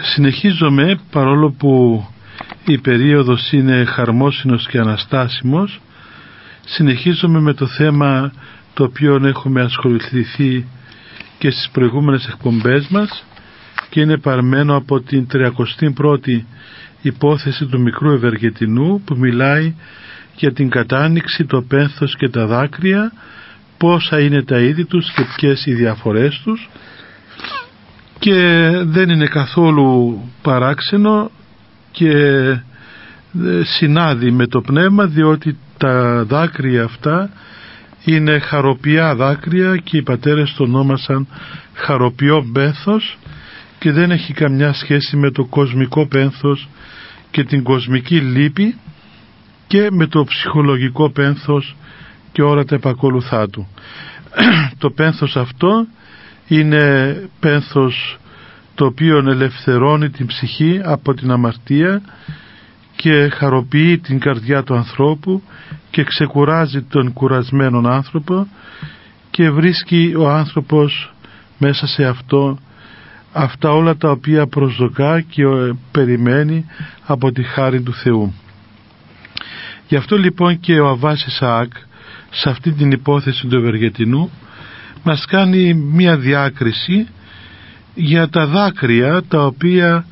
Συνεχίζομαι, παρόλο που η περίοδος είναι χαρμόσυνος και αναστάσιμος, συνεχίζομαι με το θέμα το οποίο έχουμε ασχοληθεί και στις προηγούμενες εκπομπές μας και είναι παρμένο από την 31η υπόθεση του μικρού Ευεργετινού, που μιλάει για την κατάνοιξη, το πένθος και τα δάκρυα, πόσα είναι τα είδη τους και ποιες οι διαφορές τους, και δεν είναι καθόλου παράξενο και συνάδει με το πνεύμα, διότι τα δάκρυα αυτά είναι χαροποιιά δάκρυα και οι πατέρες το ονόμασαν χαροποιό πένθος και δεν έχει καμιά σχέση με το κοσμικό πένθος και την κοσμική λύπη και με το ψυχολογικό πένθος και όλα τα επακολουθά του. Το πένθος αυτό είναι πένθος το οποίο ελευθερώνει την ψυχή από την αμαρτία και χαροποιεί την καρδιά του ανθρώπου και ξεκουράζει τον κουρασμένον άνθρωπο και βρίσκει ο άνθρωπος μέσα σε αυτό αυτά όλα τα οποία προσδοκά και περιμένει από τη χάρη του Θεού. Γι' αυτό λοιπόν και ο Αββάς Ισαάκ σε αυτή την υπόθεση του Ευεργετινού μας κάνει μία διάκριση για τα δάκρυα τα οποία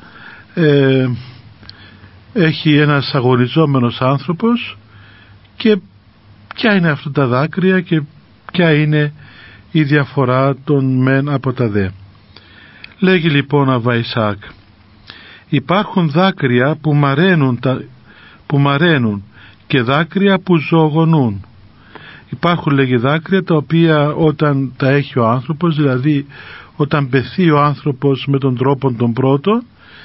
έχει ένας αγωνιζόμενος άνθρωπος και ποια είναι αυτά τα δάκρυα και ποια είναι η διαφορά των μεν από τα δε. Λέγει λοιπόν ο Αββά Ισαάκ: υπάρχουν δάκρυα που μαραίνουν και δάκρυα που ζωογονούν. Υπάρχουν, λέγει, δάκρυα τα οποία όταν τα έχει ο άνθρωπος, δηλαδή όταν πεθεί ο άνθρωπος με τον τρόπο τον πρώτο,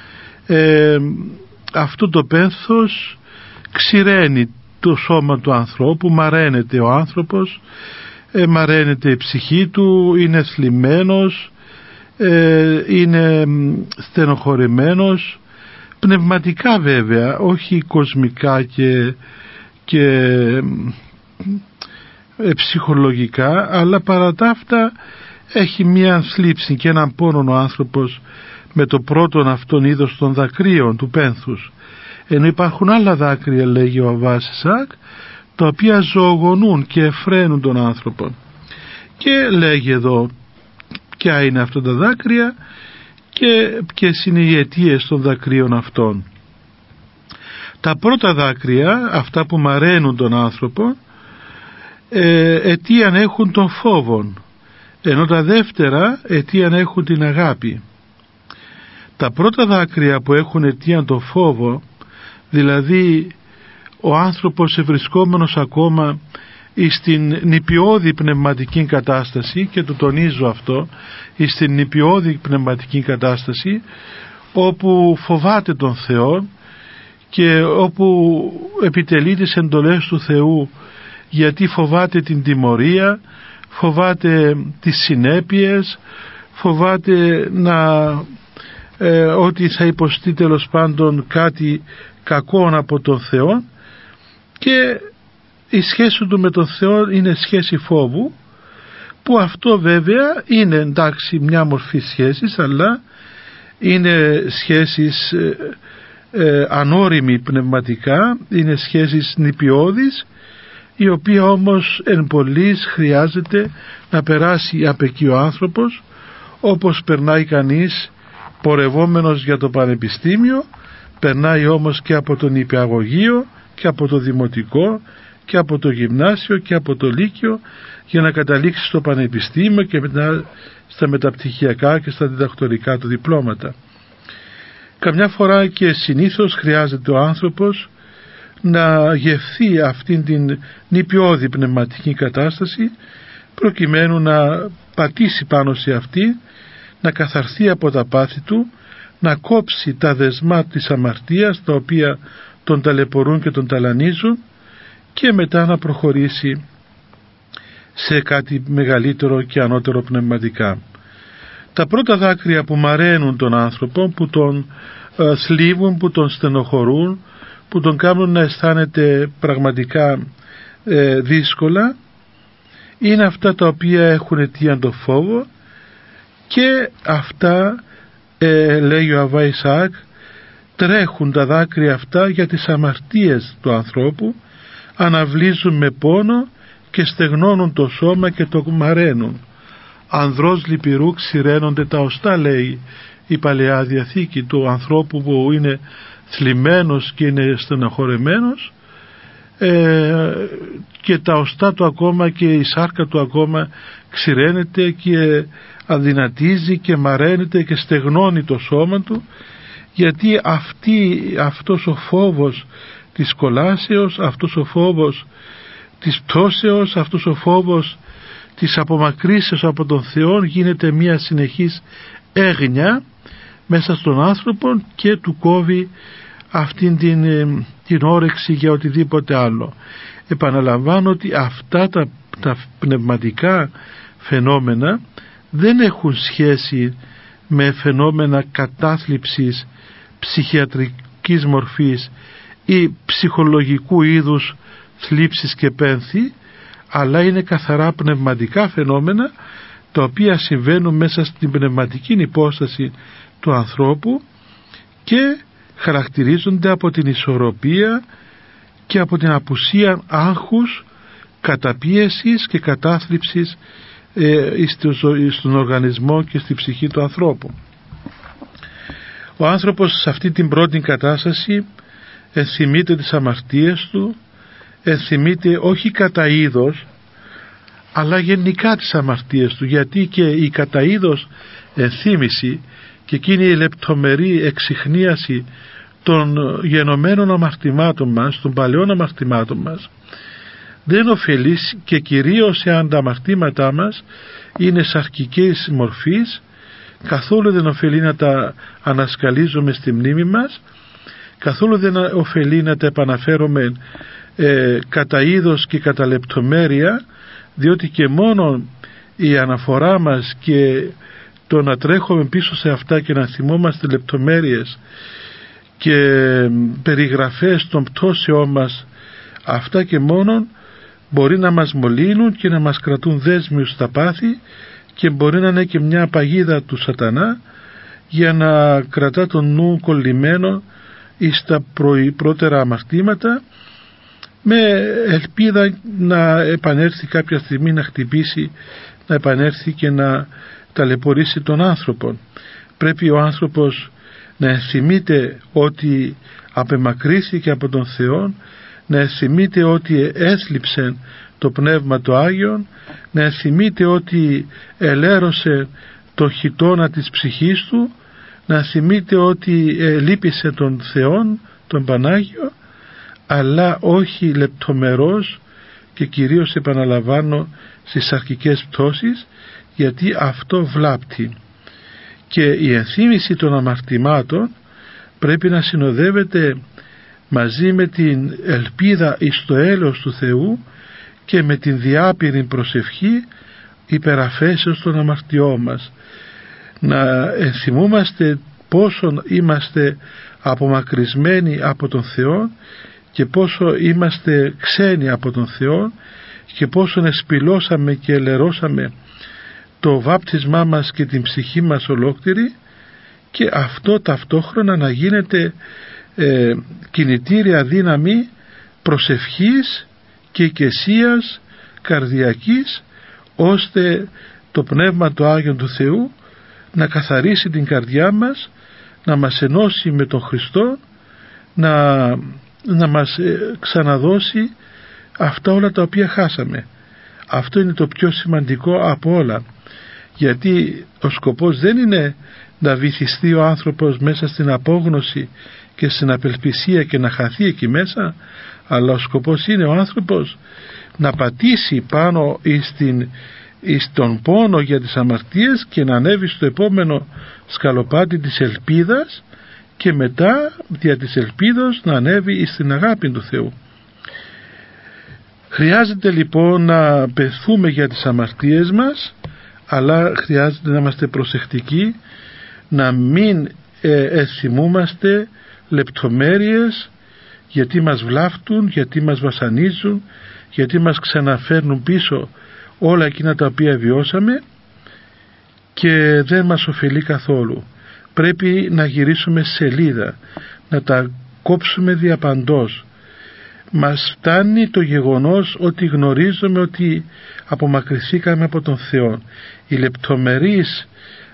αυτό το πένθος ξηραίνει το σώμα του ανθρώπου, μαραίνεται ο άνθρωπος, μαραίνεται η ψυχή του, είναι θλιμμένος, είναι στενοχωρημένος, πνευματικά βέβαια, όχι κοσμικά και ψυχολογικά, αλλά παρά τα αυτά έχει μία θλίψη και έναν πόνο ο άνθρωπος με το πρώτον αυτόν είδος των δακρύων του πένθους, ενώ υπάρχουν άλλα δάκρυα, λέγει ο Αββάς Ισαάκ, τα οποία ζωογονούν και εφραίνουν τον άνθρωπο. Και λέγει εδώ ποια είναι αυτά τα δάκρυα και ποιες είναι οι αιτίες των δακρύων αυτών. Τα πρώτα δάκρυα, αυτά που μαραίνουν τον άνθρωπο, αιτίαν έχουν τον φόβον, ενώ τα δεύτερα αιτίαν έχουν την αγάπη. Τα πρώτα δάκρυα που έχουν αιτίαν τον φόβο, δηλαδή ο άνθρωπος ευρισκόμενος ακόμα στην νηπιώδη πνευματική κατάσταση, και το τονίζω αυτό, στην νηπιώδη πνευματική κατάσταση όπου φοβάται τον Θεό και όπου επιτελεί τις εντολές του Θεού, γιατί φοβάται την τιμωρία, φοβάται τις συνέπειες, φοβάται ότι θα υποστεί τέλος πάντων κάτι κακό από τον Θεό, και η σχέση του με τον Θεό είναι σχέση φόβου, που αυτό βέβαια είναι εντάξει μια μορφή σχέσης, αλλά είναι σχέσεις ανώριμοι πνευματικά, είναι σχέσεις νηπιώδεις, η οποία όμως εν πολλοίς χρειάζεται να περάσει απ' εκεί ο άνθρωπος, όπως περνάει κανείς πορευόμενος για το πανεπιστήμιο, περνάει όμως και από το νηπιαγωγείο και από το δημοτικό και από το γυμνάσιο και από το λύκειο, για να καταλήξει στο πανεπιστήμιο και μετά στα μεταπτυχιακά και στα διδακτορικά του διπλώματα. Καμιά φορά και συνήθως χρειάζεται ο άνθρωπος να γευθεί αυτήν την νηπιώδη πνευματική κατάσταση, προκειμένου να πατήσει πάνω σε αυτή, να καθαρθεί από τα πάθη του, να κόψει τα δεσμά της αμαρτίας τα οποία τον ταλαιπωρούν και τον ταλανίζουν, και μετά να προχωρήσει σε κάτι μεγαλύτερο και ανώτερο πνευματικά. Τα πρώτα δάκρυα που μαραίνουν τον άνθρωπο, που τον θλίβουν, που τον στενοχωρούν, που τον κάνουν να αισθάνεται πραγματικά δύσκολα, είναι αυτά τα οποία έχουν αιτίαν το φόβο, και αυτά λέει ο Αββά Ισαάκ, τρέχουν τα δάκρυα αυτά για τις αμαρτίες του ανθρώπου, αναβλύζουν με πόνο και στεγνώνουν το σώμα και το μαραίνουν. Ανδρός λυπηρού ξηραίνονται τα οστά, λέει η Παλαιά Διαθήκη, του ανθρώπου που είναι θλιμμένος και είναι στεναχωρεμένος, και τα οστά του ακόμα και η σάρκα του ακόμα ξηραίνεται και αδυνατίζει και μαραίνεται και στεγνώνει το σώμα του, γιατί αυτός ο φόβος της κολάσεως, αυτός ο φόβος της πτώσεως, αυτός ο φόβος της απομακρύσεως από τον Θεό γίνεται μια συνεχής έγνοια μέσα στον άνθρωπο και του κόβει αυτήν την όρεξη για οτιδήποτε άλλο. Επαναλαμβάνω ότι αυτά τα πνευματικά φαινόμενα δεν έχουν σχέση με φαινόμενα κατάθλιψης ψυχιατρικής μορφής ή ψυχολογικού είδους θλίψης και πένθη, αλλά είναι καθαρά πνευματικά φαινόμενα τα οποία συμβαίνουν μέσα στην πνευματική υπόσταση του ανθρώπου και χαρακτηρίζονται από την ισορροπία και από την απουσία άγχους, καταπίεσης και κατάθλιψης στον οργανισμό και στη ψυχή του ανθρώπου. Ο άνθρωπος σε αυτή την πρώτη κατάσταση ενθυμείται τις αμαρτίες του, ενθυμείται όχι κατά είδος αλλά γενικά τις αμαρτίες του, γιατί και η κατά είδος ενθύμηση και εκείνη η λεπτομερή εξιχνίαση των γενομένων αμαρτημάτων μας, των παλαιών αμαρτημάτων μας, δεν ωφελεί, και κυρίως εάν τα αμαρτήματά μας είναι σαρκικής μορφής, καθόλου δεν ωφελεί να τα ανασκαλίζουμε στη μνήμη μας, καθόλου δεν ωφελεί να τα επαναφέρουμε κατά είδος και κατά λεπτομέρεια, διότι και μόνο η αναφορά μας και το να τρέχουμε πίσω σε αυτά και να θυμόμαστε λεπτομέρειες και περιγραφές των πτώσεών μας, αυτά και μόνον μπορεί να μας μολύνουν και να μας κρατούν δέσμιους στα πάθη, και μπορεί να είναι και μια παγίδα του σατανά για να κρατά τον νου κολλημένο εις τα πρώτερα αμαρτήματα, με ελπίδα να επανέλθει κάποια στιγμή, να χτυπήσει, να επανέλθει και να ταλαιπωρήσει τον άνθρωπο. Πρέπει ο άνθρωπος να ενθυμείται ότι απεμακρύθηκε από τον Θεό, να ενθυμείται ότι έθλιψε το Πνεύμα το Άγιον, να ενθυμείται ότι ελέρωσε το χιτώνα της ψυχής του, να θυμείται ότι λύπησε τον Θεόν, τον Πανάγιο, αλλά όχι λεπτομερώς και κυρίως, επαναλαμβάνω, στις αρχικές πτώσεις, γιατί αυτό βλάπτει. Και η ενθύμηση των αμαρτημάτων πρέπει να συνοδεύεται μαζί με την ελπίδα εις το έλεος του Θεού και με την διάπειρη προσευχή υπεραφέσεως των αμαρτιών μας. Να ενθυμούμαστε πόσο είμαστε απομακρυσμένοι από τον Θεό και πόσο είμαστε ξένοι από τον Θεό και πόσο εσπηλώσαμε και ελερώσαμε το βάπτισμά μας και την ψυχή μας ολόκληρη, και αυτό ταυτόχρονα να γίνεται κινητήρια δύναμη προσευχής και οικεσίας καρδιακής, ώστε το Πνεύμα του Άγιον του Θεού να καθαρίσει την καρδιά μας, να μας ενώσει με τον Χριστό, να μας ξαναδώσει αυτά όλα τα οποία χάσαμε. Αυτό είναι το πιο σημαντικό από όλα, γιατί ο σκοπός δεν είναι να βυθιστεί ο άνθρωπος μέσα στην απόγνωση και στην απελπισία και να χαθεί εκεί μέσα, αλλά ο σκοπός είναι ο άνθρωπος να πατήσει πάνω εις τον πόνο για τις αμαρτίες και να ανέβει στο επόμενο σκαλοπάτι της ελπίδας, και μετά δια της ελπίδος να ανέβει στην αγάπη του Θεού. Χρειάζεται λοιπόν να πεθούμε για τις αμαρτίες μας, αλλά χρειάζεται να είμαστε προσεκτικοί, να μην θυμούμαστε λεπτομέρειες, γιατί μας βλάφτουν, γιατί μας βασανίζουν, γιατί μας ξαναφέρνουν πίσω όλα εκείνα τα οποία βιώσαμε και δεν μας ωφελεί καθόλου. πρέπει να γυρίσουμε σελίδα, να τα κόψουμε διαπαντός. Μας φτάνει το γεγονός ότι γνωρίζουμε ότι απομακρυνθήκαμε από τον Θεό. Οι λεπτομερείς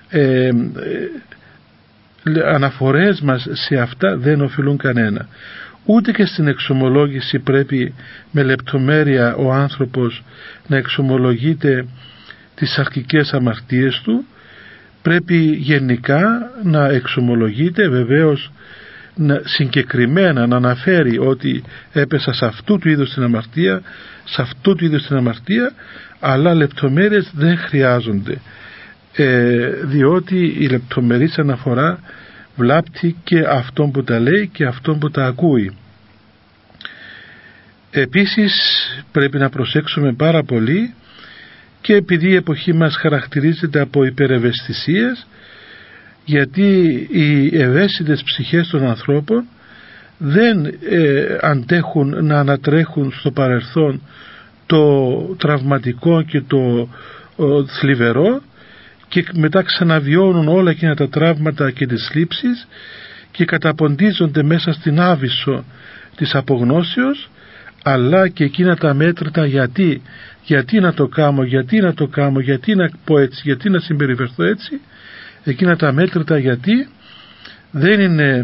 αναφορές μας σε αυτά δεν οφείλουν κανένα. Ούτε και στην εξομολόγηση πρέπει με λεπτομέρεια ο άνθρωπος να εξομολογείται τις αρχικές αμαρτίες του. Πρέπει γενικά να εξομολογείται, βεβαίως συγκεκριμένα να αναφέρει ότι έπεσα σε αυτού του είδους την αμαρτία, σε αυτού του είδους την αμαρτία, αλλά λεπτομέρειες δεν χρειάζονται, διότι η λεπτομερής αναφορά βλάπτει και αυτόν που τα λέει και αυτόν που τα ακούει. Επίσης πρέπει να προσέξουμε πάρα πολύ, και επειδή η εποχή μας χαρακτηρίζεται από υπερευαισθησίες, γιατί οι ευαίσθητες ψυχές των ανθρώπων δεν αντέχουν να ανατρέχουν στο παρελθόν το τραυματικό και το θλιβερό, και μετά ξαναβιώνουν όλα εκείνα τα τραύματα και τις θλίψεις και καταποντίζονται μέσα στην άβυσσο της απογνώσεως, αλλά και εκείνα τα μέτρητα γιατί να το κάνω, γιατί να πω έτσι, γιατί να συμπεριφερθώ έτσι, εκείνα τα μέτρητα γιατί δεν είναι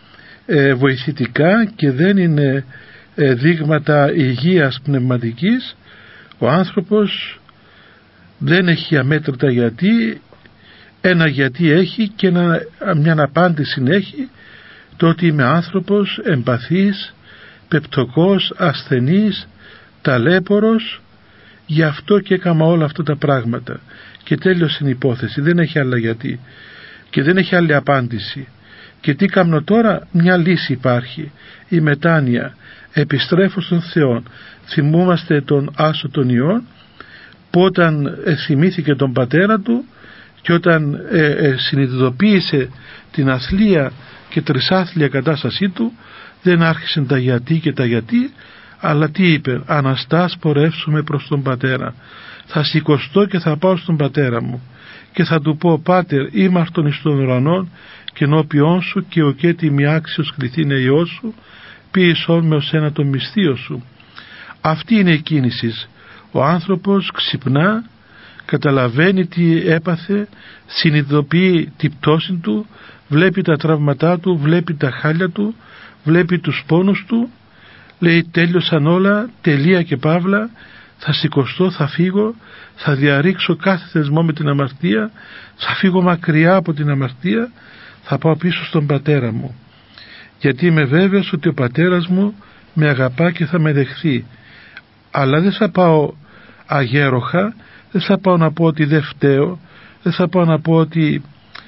βοηθητικά και δεν είναι δείγματα υγείας πνευματικής. Ο άνθρωπος δεν έχει αμέτρητα γιατί, ένα γιατί έχει και μια απάντηση έχει, το ότι είμαι άνθρωπος εμπαθής, πεπτωκός, ασθενής, ταλέπορος, γι' αυτό και έκανα όλα αυτά τα πράγματα και τέλειωσε η υπόθεση. Δεν έχει άλλα γιατί και δεν έχει άλλη απάντηση. Και τι κάνω τώρα? Μια λύση υπάρχει, η μετάνοια. Επιστρέφω στον Θεό. Θυμούμαστε τον Άσο των Ιών, που όταν θυμήθηκε τον πατέρα του και όταν συνειδητοποίησε την αθλία και τρισάθλια κατάστασή του, δεν άρχισαν τα γιατί και τα γιατί, αλλά τι είπε? Αναστάς πορεύσουμε προς τον πατέρα. Θα σηκωστώ και θα πάω στον πατέρα μου και θα του πω: Πάτερ, ήμαρτον εις των ουρανών και ενώπιόν σου, και ο κέτι μη άξιος κληθήνε Υιός σου, ποιησόν με ως ένα το μυστείο σου. Αυτή είναι η κίνηση. Ο άνθρωπος ξυπνά, καταλαβαίνει τι έπαθε, συνειδητοποιεί την πτώση του, βλέπει τα τραύματά του, βλέπει τα χάλια του, βλέπει τους πόνους του, λέει: τέλειωσαν όλα, τελεία και παύλα, θα σηκωστώ, θα φύγω, θα διαρρήξω κάθε θεσμό με την αμαρτία, θα φύγω μακριά από την αμαρτία, θα πάω πίσω στον πατέρα μου, γιατί είμαι βέβαιος ότι ο πατέρας μου με αγαπά και θα με δεχθεί. Αλλά δεν θα πάω αγέροχα, δεν θα πάω να πω ότι δεν φταίω, δεν θα πάω να πω ότι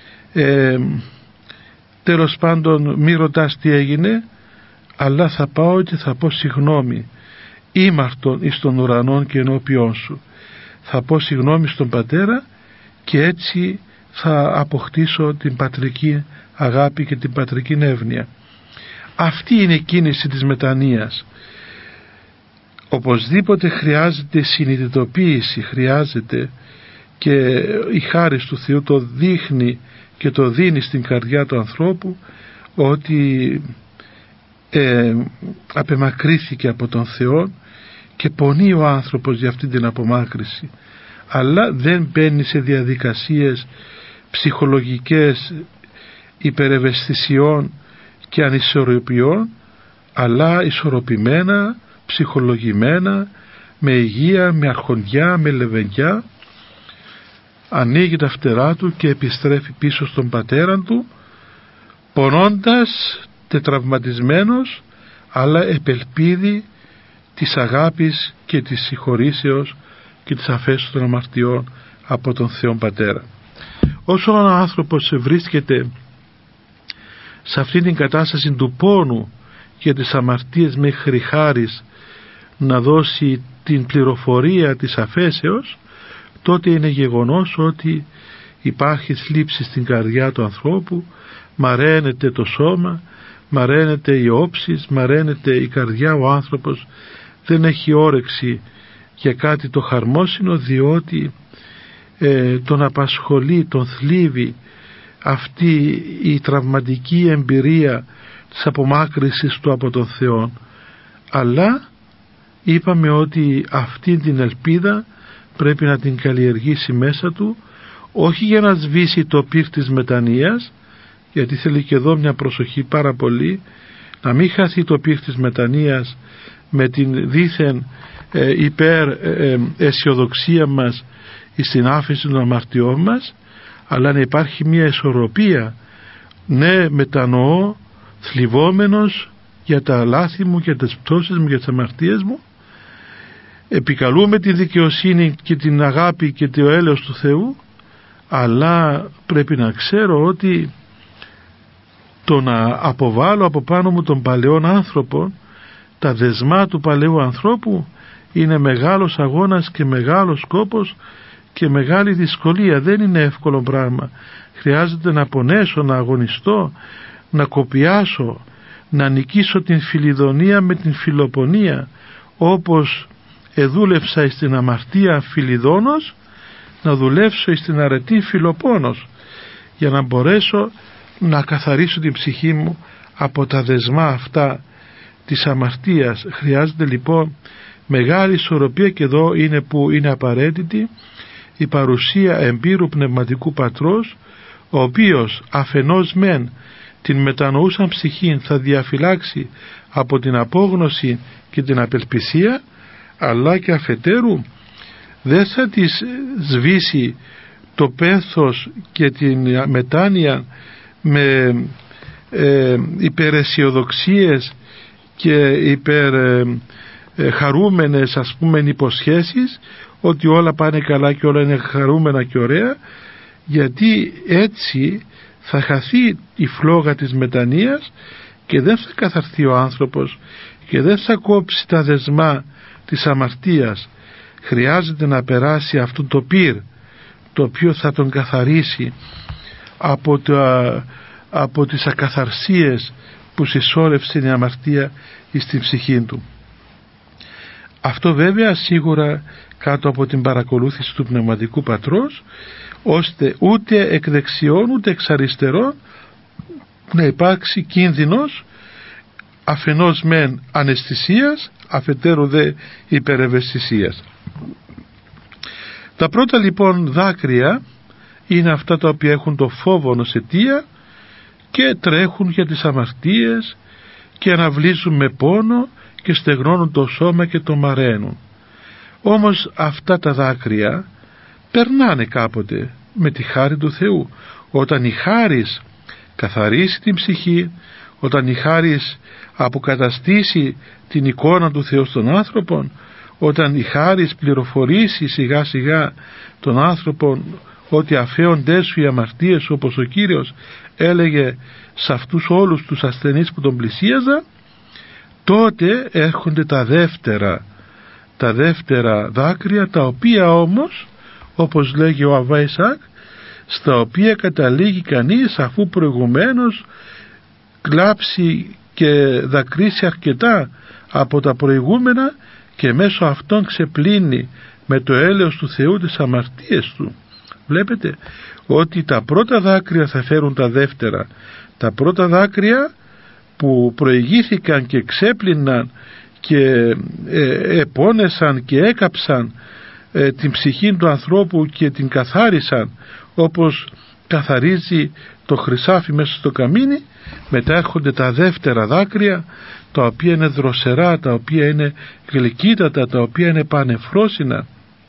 τέλος πάντων μη ρωτάς τι έγινε, αλλά θα πάω και θα πω: συγγνώμη, ήμαρτον εις των ουρανών και ενώπιόν σου. Θα πω συγγνώμη στον πατέρα και έτσι θα αποκτήσω την πατρική αγάπη και την πατρική εύνοια. Αυτή είναι η κίνηση της μετανοίας. Οπωσδήποτε χρειάζεται συνειδητοποίηση, χρειάζεται, και η χάρις του Θεού το δείχνει και το δίνει στην καρδιά του ανθρώπου, ότι απεμακρύθηκε από τον Θεό και πονεί ο άνθρωπος για αυτή την απομάκρυση, αλλά δεν μπαίνει σε διαδικασίες ψυχολογικές υπερευαισθησιών και ανισορροπιών, αλλά ισορροπημένα, ψυχολογημένα, με υγεία, με αρχοντιά, με λεβενιά, ανοίγει τα φτερά του και επιστρέφει πίσω στον πατέρα του, πονώντας, τετραυματισμένος, αλλά επελπίδει της αγάπης και της συγχωρήσεως και της αφέσεως των αμαρτιών από τον Θεό Πατέρα. Όσο ο άνθρωπος βρίσκεται σε αυτή την κατάσταση του πόνου και τις αμαρτίες μέχρι χάρις να δώσει την πληροφορία της αφέσεως, τότε είναι γεγονός ότι υπάρχει θλίψη στην καρδιά του ανθρώπου, μαραίνεται το σώμα, μαραίνεται οι όψεις, μαραίνεται η καρδιά, ο άνθρωπος δεν έχει όρεξη για κάτι το χαρμόσυνο, διότι τον απασχολεί, τον θλίβει αυτή η τραυματική εμπειρία της απομάκρυσης του από τον Θεό, αλλά είπαμε ότι αυτή την ελπίδα πρέπει να την καλλιεργήσει μέσα του, όχι για να σβήσει το πυρ της μετανοίας, γιατί θέλει και εδώ μια προσοχή πάρα πολύ, να μην χαθεί το πυρ της μετανοίας με την δήθεν υπέρ αισιοδοξία μας στην άφεση των αμαρτιών μας, αλλά να υπάρχει μια ισορροπία. Ναι, μετανοώ θλιβόμενος για τα λάθη μου, για τις πτώσεις μου, για τις αμαρτίες μου, επικαλούμε τη δικαιοσύνη και την αγάπη και το έλεος του Θεού, αλλά πρέπει να ξέρω ότι το να αποβάλω από πάνω μου τον παλαιόν άνθρωπο, τα δεσμά του παλαιού ανθρώπου, είναι μεγάλος αγώνας και μεγάλος σκόπος και μεγάλη δυσκολία. Δεν είναι εύκολο πράγμα. Χρειάζεται να πονέσω, να αγωνιστώ, να κοπιάσω, να νικήσω την φιλιδονία με την φιλοπονία, όπως εδούλευσα στην αμαρτία Φιλιδόνος, να δουλεύσω στην αρετή Φιλοπόνος, για να μπορέσω να καθαρίσω την ψυχή μου από τα δεσμά αυτά της αμαρτίας. Χρειάζεται λοιπόν μεγάλη ισορροπία, και εδώ είναι που είναι απαραίτητη η παρουσία εμπειρου πνευματικού πατρός, ο οποίος αφενός μεν την μετανοούσαν ψυχή θα διαφυλάξει από την απόγνωση και την απελπισία, αλλά και αφετέρου δεν θα της σβήσει το πένθος και την μετάνοια με υπεραισιοδοξίες και χαρούμενες ας πούμε υποσχέσεις ότι όλα πάνε καλά και όλα είναι χαρούμενα και ωραία, γιατί έτσι θα χαθεί η φλόγα της μετανοίας και δεν θα καθαρθεί ο άνθρωπος και δεν θα κόψει τα δεσμά της αμαρτίας. Χρειάζεται να περάσει αυτό το πυρ, το οποίο θα τον καθαρίσει από τις ακαθαρσίες που συσσόρευσε η αμαρτία στην ψυχή του. Αυτό βέβαια σίγουρα κάτω από την παρακολούθηση του πνευματικού πατρός, ώστε ούτε εκ δεξιών ούτε εξ αριστερών να υπάρξει κίνδυνος αφενός μεν αναισθησίας, αφετέρου δε υπερευαισθησίας. Τα πρώτα λοιπόν δάκρυα είναι αυτά τα οποία έχουν το φόβο ως αιτία και τρέχουν για τις αμαρτίες και αναβλύζουν με πόνο και στεγνώνουν το σώμα και το μαραίνουν. Όμως αυτά τα δάκρυα περνάνε κάποτε με τη χάρη του Θεού. Όταν η χάρις καθαρίσει την ψυχή, όταν η χάρις αποκαταστήσει την εικόνα του Θεού στον άνθρωπο, όταν η χάρις πληροφορήσει σιγά σιγά τον άνθρωπο ότι αφέοντές σου οι αμαρτίες, όπως ο Κύριος έλεγε σε αυτούς όλους τους ασθενείς που τον πλησίαζαν, τότε έρχονται τα δεύτερα δάκρυα, τα οποία όμως, όπως λέγει ο Αββά Ισαάκ, στα οποία καταλήγει κανείς αφού προηγουμένως κλάψει και δακρύσει αρκετά από τα προηγούμενα και μέσω αυτών ξεπλύνει με το έλεος του Θεού τις αμαρτίες του. Βλέπετε ότι τα πρώτα δάκρυα θα φέρουν τα δεύτερα. Τα πρώτα δάκρυα που προηγήθηκαν και ξέπλυναν και επώνεσαν και έκαψαν την ψυχή του ανθρώπου και την καθάρισαν όπως καθαρίζει το χρυσάφι μέσα στο καμίνι, μετά έρχονται τα δεύτερα δάκρυα, τα οποία είναι δροσερά, τα οποία είναι γλυκύτατα, τα οποία είναι πανεφρόσινα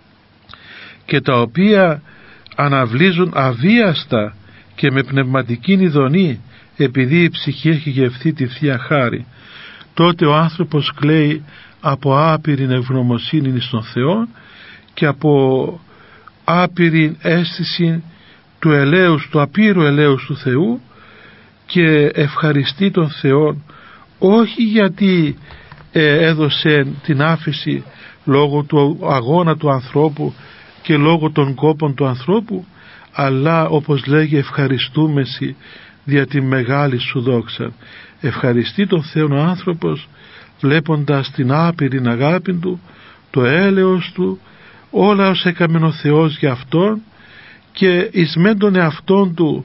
και τα οποία αναβλύζουν αβίαστα και με πνευματική ειδονή, επειδή η ψυχή έχει γευθεί τη Θεία Χάρη. Τότε ο άνθρωπος κλαίει από άπειρη ευγνωμοσύνη στον Θεό και από άπειρη αίσθηση του ελέους, του απείρου ελέους του Θεού, και ευχαριστεί τον Θεό όχι γιατί έδωσε την άφεση λόγω του αγώνα του ανθρώπου και λόγω των κόπων του ανθρώπου, αλλά όπως λέγει ευχαριστούμεσι δια τη μεγάλη σου δόξα. Ευχαριστεί τον Θεό ο άνθρωπος βλέποντας την άπειρη αγάπη του, το έλεος του, όλα όσα έκαμε ο Θεός για αυτόν, και εις μεν τον εαυτόν του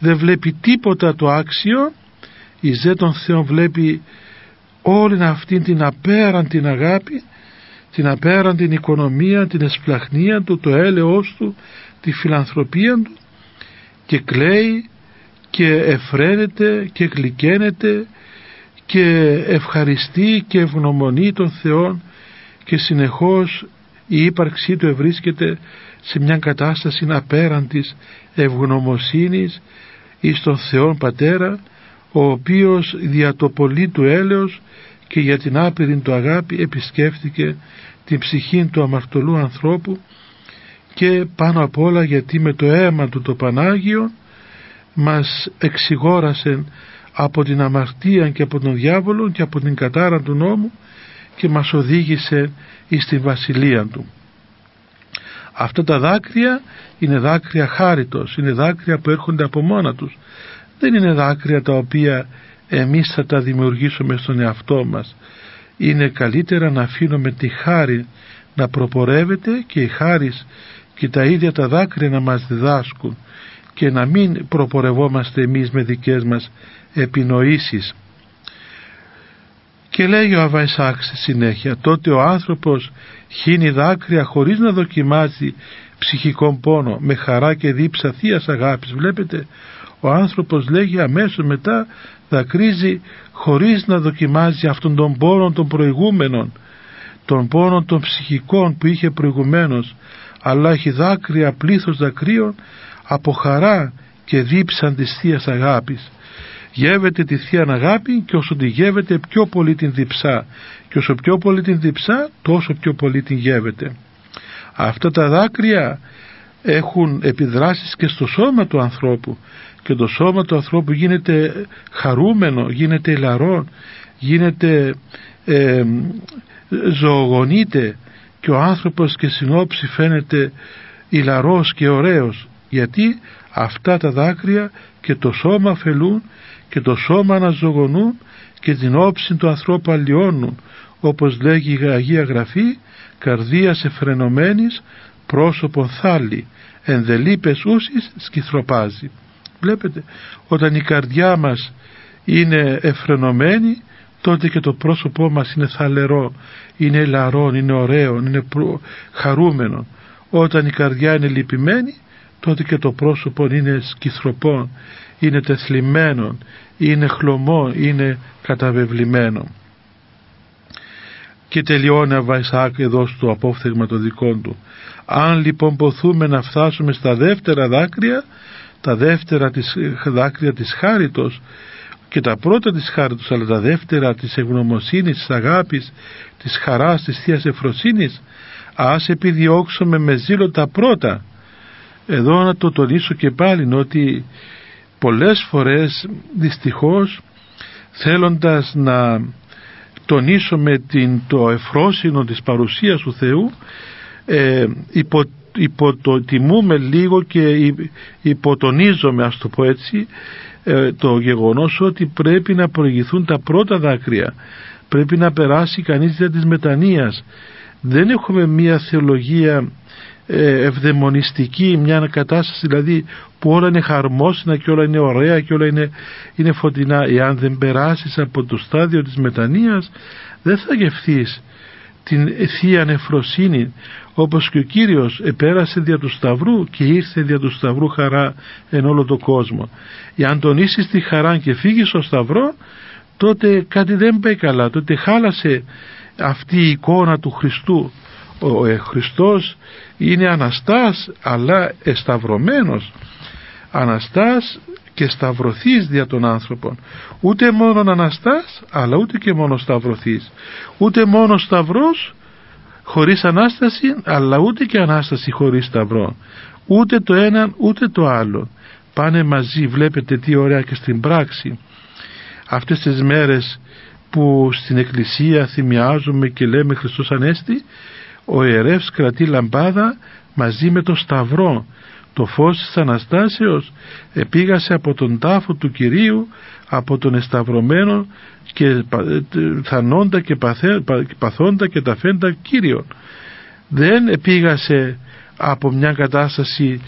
δεν βλέπει τίποτα το άξιο, εις δε τον Θεό βλέπει όλη αυτή την απέραντη αγάπη, την απέραντη οικονομία, την εσπλαχνία του, το έλεος του, τη φιλανθρωπία του, και κλαίει και εφραίνεται και γλυκαίνεται και ευχαριστεί και ευγνωμονεί τον Θεό, και συνεχώς η ύπαρξή του ευρίσκεται σε μια κατάσταση απέραντης ευγνωμοσύνης εις τον Θεόν Πατέρα, ο οποίος δια το πολύ του έλεος και για την άπειρη του αγάπη επισκέφθηκε την ψυχή του αμαρτωλού ανθρώπου, και πάνω απ' όλα γιατί με το αίμα του το Πανάγιο μας εξηγόρασε από την αμαρτία και από τον διάβολο και από την κατάρα του νόμου και μας οδήγησε εις τη βασιλεία του. Αυτά τα δάκρυα είναι δάκρυα χάριτος, είναι δάκρυα που έρχονται από μόνα τους, δεν είναι δάκρυα τα οποία εμείς θα τα δημιουργήσουμε στον εαυτό μας. Είναι καλύτερα να αφήνουμε τη χάρη να προπορεύεται, και η χάρις και τα ίδια τα δάκρυα να μας διδάσκουν, και να μην προπορευόμαστε εμείς με δικές μας επινοήσεις. Και λέει ο Αββά Ισαάκ στη συνέχεια, τότε ο άνθρωπος χύνει δάκρυα χωρίς να δοκιμάζει ψυχικό πόνο, με χαρά και δίψα θείας αγάπης. Βλέπετε, ο άνθρωπος, λέγει, αμέσως μετά δακρύζει χωρίς να δοκιμάζει αυτόν τον πόνο των προηγούμενων, τον πόνο των ψυχικών που είχε προηγουμένως, αλλά έχει δάκρυα, πλήθος δακρύων από χαρά και δίψαν της θείας αγάπης. Γεύεται τη θεία αγάπη, και όσο τη γεύεται πιο πολύ την διψά, και όσο πιο πολύ την διψά τόσο πιο πολύ την γεύεται. Αυτά τα δάκρυα έχουν επιδράσεις και στο σώμα του ανθρώπου, και το σώμα του ανθρώπου γίνεται χαρούμενο, γίνεται ηλαρό, γίνεται ζωογονείται, και ο άνθρωπος και συνόψη φαίνεται ηλαρός και ωραίος, γιατί αυτά τα δάκρυα και το σώμα αφελούν και το σώμα αναζωογονούν και την όψη του ανθρώπου αλλοιώνουν, όπως λέγει η Αγία Γραφή, καρδίας εφρενωμένης πρόσωπον θάλει, ενδελείπες ούσης σκυθροπάζει. Βλέπετε, όταν η καρδιά μας είναι εφρενωμένη, τότε και το πρόσωπό μας είναι θαλερό, είναι ηλαρό, είναι ωραίο, είναι χαρούμενο. Όταν η καρδιά είναι λυπημένη, τότε και το πρόσωπο είναι σκυθροπό, είναι τεθλιμμένο, είναι χλωμό, είναι καταβεβλημένο. Και τελειώνει ο Αββά Ισαάκ εδώ στο απόφθεγμα των δικών του. Αν λοιπόν ποθούμε να φτάσουμε στα δεύτερα δάκρυα, τα δεύτερα δάκρυα της χάριτος, και τα πρώτα της χάριτος, αλλά τα δεύτερα της ευγνωμοσύνης, της αγάπης, της χαράς, της θείας ευφροσύνης, ας επιδιώξουμε με ζήλο τα πρώτα. Εδώ να το τονίσω και πάλι, ότι πολλές φορές δυστυχώς, θέλοντας να τονίσουμε το ευφρόσυνο της παρουσίας του Θεού, υποτιμούμε λίγο και υποτονίζουμε, ας το πω έτσι, το γεγονός ότι πρέπει να προηγηθούν τα πρώτα δάκρυα, πρέπει να περάσει κανείς δια της μετανοίας. Δεν έχουμε μια θεολογία ευδαιμονιστική, μια κατάσταση δηλαδή που όλα είναι χαρμόσυνα και όλα είναι ωραία και όλα είναι φωτεινά. Εάν δεν περάσεις από το στάδιο της μετανοίας, δεν θα γευθείς την θεία νεφροσύνη, όπως και ο Κύριος επέρασε δια του Σταυρού και ήρθε δια του Σταυρού χαρά εν όλο το κόσμο. Εάν τονίσεις τη χαρά και φύγεις στο Σταυρό, τότε κάτι δεν πάει καλά, τότε χάλασε αυτή η εικόνα του Χριστού. Ο Χριστός είναι Αναστάς, αλλά εσταυρωμένος, Αναστάς και σταυρωθείς δια των άνθρωπων. Ούτε μόνον Αναστάς, αλλά ούτε και μόνο σταυρωθείς. Ούτε μόνο Σταυρός χωρίς Ανάσταση, αλλά ούτε και Ανάσταση χωρίς Σταυρό. Ούτε το έναν ούτε το άλλο. Πάνε μαζί. Βλέπετε τι ωραία και στην πράξη. Αυτές τις μέρες που στην Εκκλησία θυμιάζουμε και λέμε Χριστός Ανέστη, ο ιερεύς κρατεί λαμπάδα μαζί με το Σταυρό. Το φως της Αναστάσεως επήγασε από τον τάφο του Κυρίου, από τον εσταυρωμένο και θανόντα και παθόντα και ταφέντα Κύριον. Δεν επήγασε από μια κατάσταση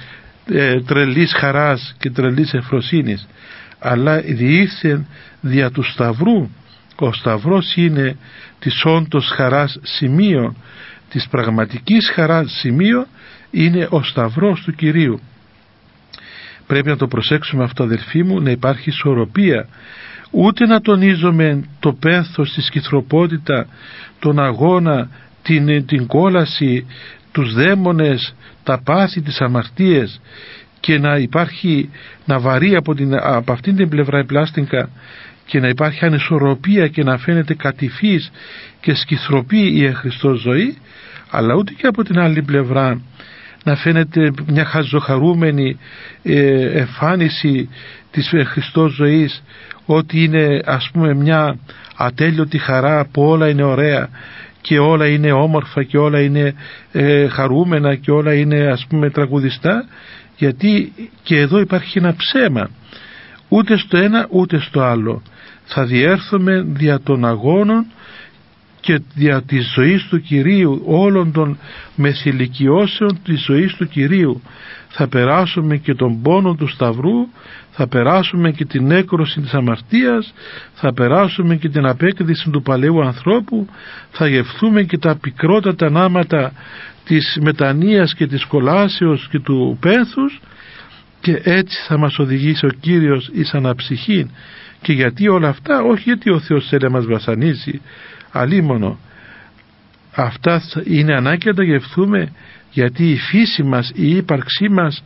τρελής χαράς και τρελής ευφροσύνης, αλλά διήρθεν δια του Σταυρού. Ο Σταυρός είναι της όντως χαράς σημείο, της πραγματικής χαράς σημείο είναι ο Σταυρός του Κυρίου. Πρέπει να το προσέξουμε αυτό, αδελφοί μου, να υπάρχει ισορροπία, ούτε να τονίζουμε το πένθος, τη σκυθροπότητα, τον αγώνα, την κόλαση, τους δαίμονες, τα πάθη, τις αμαρτίες, και να υπάρχει, να βαρεί από αυτήν την πλευρά η πλάστιγκα και να υπάρχει ανισορροπία και να φαίνεται κατηφής και σκυθροπή η Χριστός ζωή, αλλά ούτε και από την άλλη πλευρά να φαίνεται μια χαζοχαρούμενη εμφάνιση της Χριστός ζωής, ότι είναι ας πούμε μια ατέλειωτη χαρά που όλα είναι ωραία και όλα είναι όμορφα και όλα είναι χαρούμενα και όλα είναι ας πούμε τραγουδιστά, γιατί και εδώ υπάρχει ένα ψέμα. Ούτε στο ένα ούτε στο άλλο. Θα διέρθουμε δια των αγώνων και δια της ζωής του Κυρίου, όλων των μεθυλικιώσεων της ζωής του Κυρίου. Θα περάσουμε και τον πόνο του Σταυρού, θα περάσουμε και την έκρωση της αμαρτίας, θα περάσουμε και την απέκτηση του παλαιού ανθρώπου, θα γευθούμε και τα πικρότατα νάματα της μετανοίας και της κολάσεως και του πένθους, και έτσι θα μας οδηγήσει ο Κύριος εις αναψυχήν. Και γιατί όλα αυτά? Όχι γιατί ο Θεός θέλει να μας βασανίζει, αλίμονο. Αυτά είναι ανάγκη να τα γευθούμε, γιατί η φύση μας, η ύπαρξή μας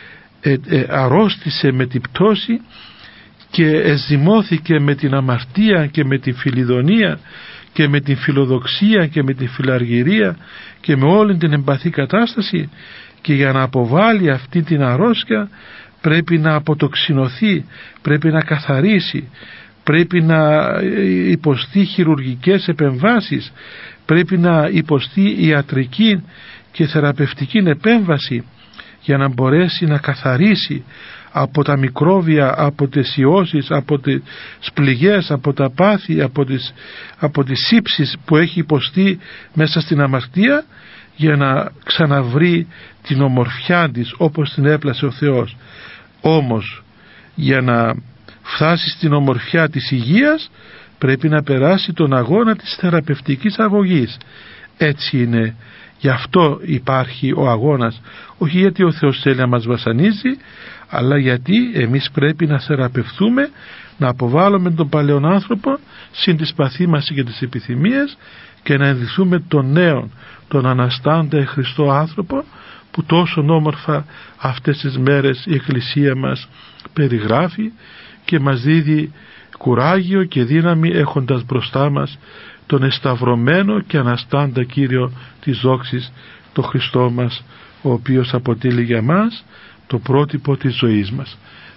αρρώστησε με την πτώση και εζυμώθηκε με την αμαρτία και με την φιλιδονία και με την φιλοδοξία και με την φιλαργυρία και με όλη την εμπαθή κατάσταση, και για να αποβάλει αυτή την αρρώστια πρέπει να αποτοξινωθεί, πρέπει να καθαρίσει, πρέπει να υποστεί χειρουργικές επεμβάσεις, πρέπει να υποστεί ιατρική και θεραπευτική επέμβαση για να μπορέσει να καθαρίσει από τα μικρόβια, από τις ιώσεις, από τις πληγές, από τα πάθη, από τις σύψεις που έχει υποστεί μέσα στην αμαρτία, για να ξαναβρει την ομορφιά της όπως την έπλασε ο Θεός. Όμως για να φτάσει στην ομορφιά της υγείας πρέπει να περάσει τον αγώνα της θεραπευτικής αγωγής. Έτσι είναι, γι' αυτό υπάρχει ο αγώνας, όχι γιατί ο Θεός θέλει να μας βασανίζει, αλλά γιατί εμείς πρέπει να θεραπευτούμε, να αποβάλουμε τον παλαιόν άνθρωπο συν τις παθήμας και τις επιθυμίες και να ενδυθούμε τον νέον, τον αναστάντα Χριστό άνθρωπο, που τόσο όμορφα αυτές τις μέρες η Εκκλησία μας περιγράφει και μας δίδει κουράγιο και δύναμη, έχοντας μπροστά μας τον εσταυρωμένο και αναστάντα Κύριο της δόξης, τον Χριστό μας, ο οποίος αποτελεί για μας το πρότυπο της ζωής μας.